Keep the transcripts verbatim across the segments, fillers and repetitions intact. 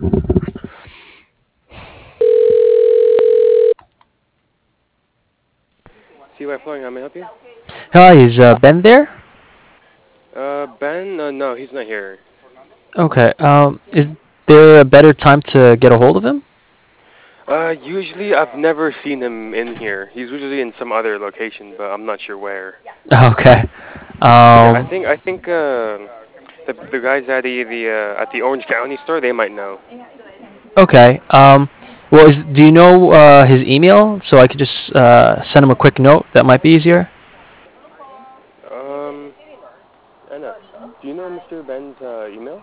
C Y Flooring, how may I help you? Hi, is uh, Ben there? Uh, Ben? Uh, no, he's not here. Okay. Um, is there a better time to get a hold of him? Uh, usually I've never seen him in here. He's usually in some other location, but I'm not sure where. Okay. Yeah, I Um, think I think uh, the the guys at the the uh, at the Orange County store, they might know. okay. Um, well, is, do you know uh, his email so I could just uh, send him a quick note? That might be easier. Um, Anna, do you know mister Ben's uh, email?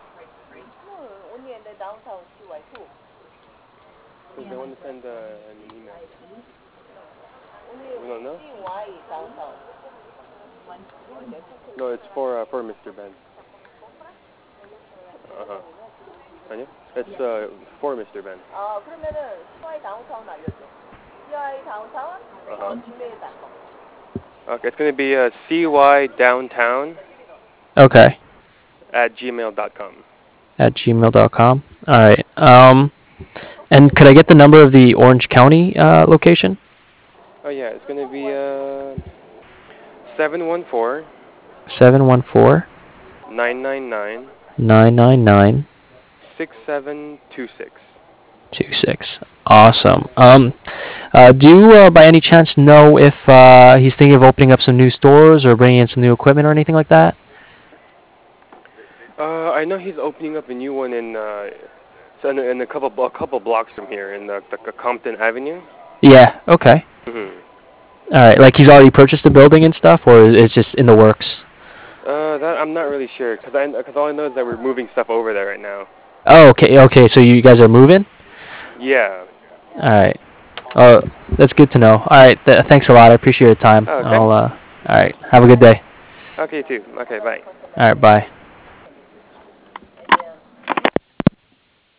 Because they want to send uh, an email. You don't know? No, it's for uh, for mister Ben. Uh huh. 아니요? It's uh, for mister Ben. Uh-huh. Okay, it's gonna be uh, cydowntown Okay. at gmail dot com. At gmail dot com. All right. Um, and could I get the number of the Orange County uh, location? Oh yeah, it's gonna be uh seven one four Seven one four nine nine nine nine nine nine six seven two six. two six. Awesome. Um, uh, do you, uh, by any chance, know if uh, he's thinking of opening up some new stores or bringing in some new equipment or anything like that? Uh, I know he's opening up a new one in uh, so in, a- in a couple a couple blocks from here in the, the Compton Avenue. Yeah. Okay. Mhm. All right. Like he's already purchased the building and stuff, or it's just in the works. Uh, that I'm not really sure, cause I cause all I know is that we're moving stuff over there right now. Oh, okay. Okay. So you guys are moving. Yeah. All right. Oh, that's good to know. All right. Th- thanks a lot. I appreciate your time. Oh, okay. I'll. Uh, all right. Have a good day. Okay, too. Okay, bye. All right. Bye.